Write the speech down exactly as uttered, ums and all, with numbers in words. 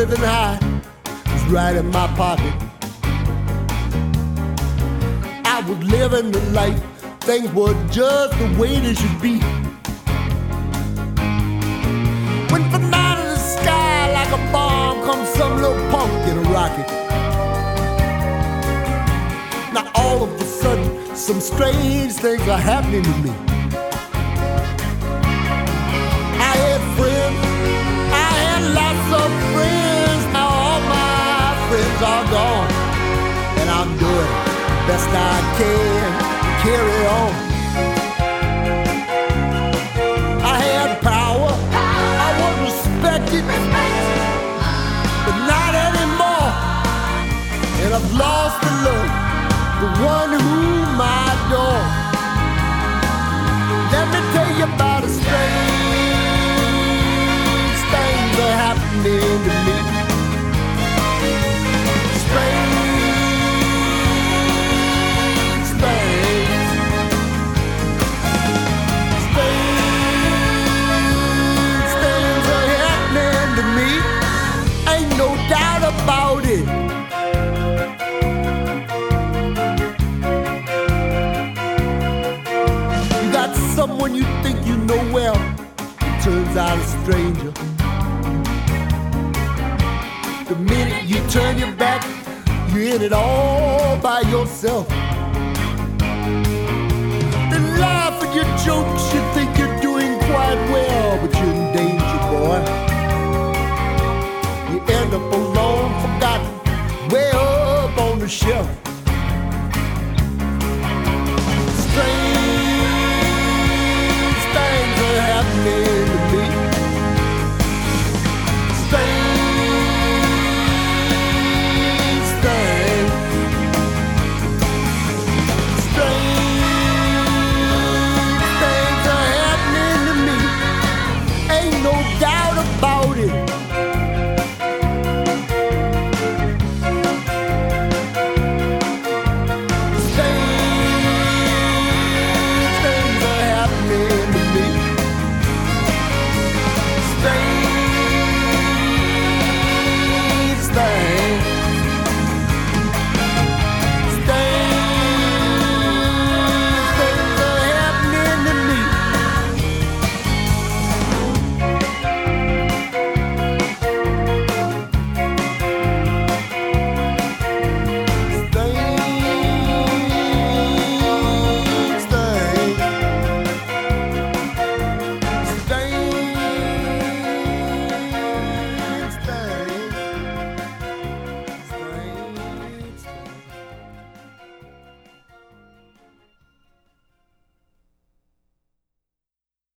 living high is right in my pocket. I was living the life, things were just the way they should be. When from out of the sky like a bomb comes some little punk in a rocket. Now all of a sudden some strange things are happening to me. I had friends, I had lots of friends. Now all my friends are gone, and I'm doing the best I can to carry on. I had power, I was respected, but not anymore. And I've lost the love, the one whom I adore. Let me tell you about a strange things are happening to me. Strange things, strange things are happening to me. Ain't no doubt about it. Someone you think you know well, it turns out a stranger. The minute you turn your back, you're in it all by yourself.